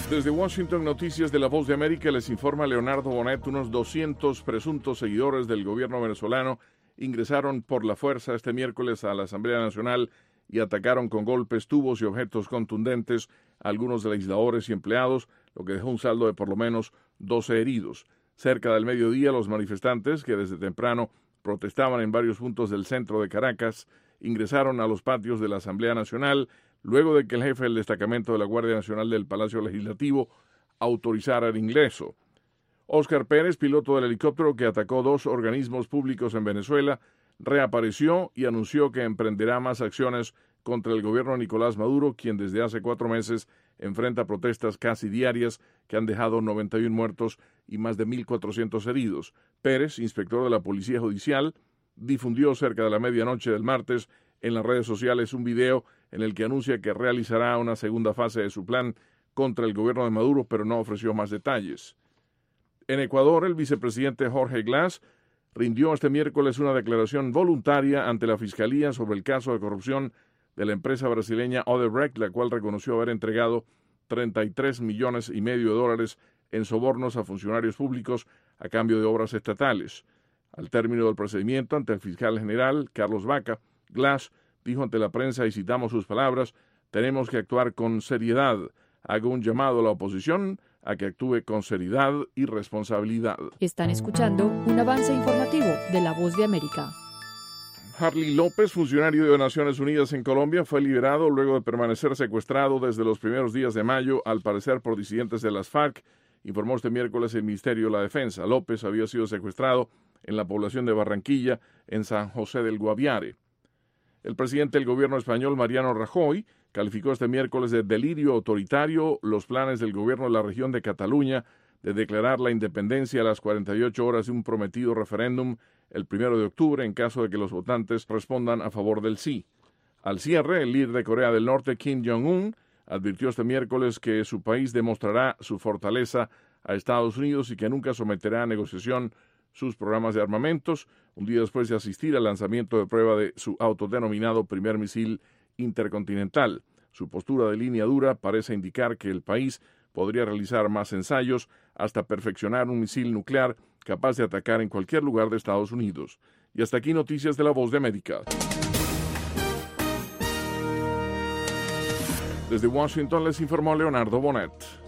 Desde Washington, Noticias de La Voz de América, les informa Leonardo Bonet. Unos 200 presuntos seguidores del gobierno venezolano ingresaron por la fuerza este miércoles a la Asamblea Nacional y atacaron con golpes, tubos y objetos contundentes a algunos legisladores y empleados, lo que dejó un saldo de por lo menos 12 heridos. Cerca del mediodía, los manifestantes, que desde temprano protestaban en varios puntos del centro de Caracas, ingresaron a los patios de la Asamblea Nacional luego de que el jefe del destacamento de la Guardia Nacional del Palacio Legislativo autorizara el ingreso. Óscar Pérez, piloto del helicóptero que atacó 2 organismos públicos en Venezuela, reapareció y anunció que emprenderá más acciones contra el gobierno de Nicolás Maduro, quien desde hace 4 meses enfrenta protestas casi diarias que han dejado 91 muertos y más de 1.400 heridos. Pérez, inspector de la Policía Judicial, difundió cerca de la medianoche del martes en las redes sociales un video en el que anuncia que realizará una segunda fase de su plan contra el gobierno de Maduro, pero no ofreció más detalles. En Ecuador, el vicepresidente Jorge Glass rindió este miércoles una declaración voluntaria ante la Fiscalía sobre el caso de corrupción de la empresa brasileña Odebrecht, la cual reconoció haber entregado $33,5 millones en sobornos a funcionarios públicos a cambio de obras estatales. Al término del procedimiento ante el fiscal general, Carlos Vaca, Glass dijo ante la prensa, y citamos sus palabras: «Tenemos que actuar con seriedad. Hago un llamado a la oposición a que actúe con seriedad y responsabilidad». Están escuchando un avance informativo de La Voz de América. Harley López, funcionario de Naciones Unidas en Colombia, fue liberado luego de permanecer secuestrado desde los primeros días de mayo, al parecer por disidentes de las FARC, informó este miércoles el Ministerio de la Defensa. López había sido secuestrado en la población de Barranquilla, en San José del Guaviare. El presidente del gobierno español, Mariano Rajoy, calificó este miércoles de delirio autoritario los planes del gobierno de la región de Cataluña de declarar la independencia a las 48 horas de un prometido referéndum el 1 de octubre en caso de que los votantes respondan a favor del sí. Al cierre, el líder de Corea del Norte, Kim Jong-un, advirtió este miércoles que su país demostrará su fortaleza a Estados Unidos y que nunca someterá a negociación sus programas de armamentos, un día después de asistir al lanzamiento de prueba de su autodenominado primer misil intercontinental. Su postura de línea dura parece indicar que el país podría realizar más ensayos hasta perfeccionar un misil nuclear capaz de atacar en cualquier lugar de Estados Unidos. Y hasta aquí Noticias de La Voz de América. Desde Washington les informó Leonardo Bonet.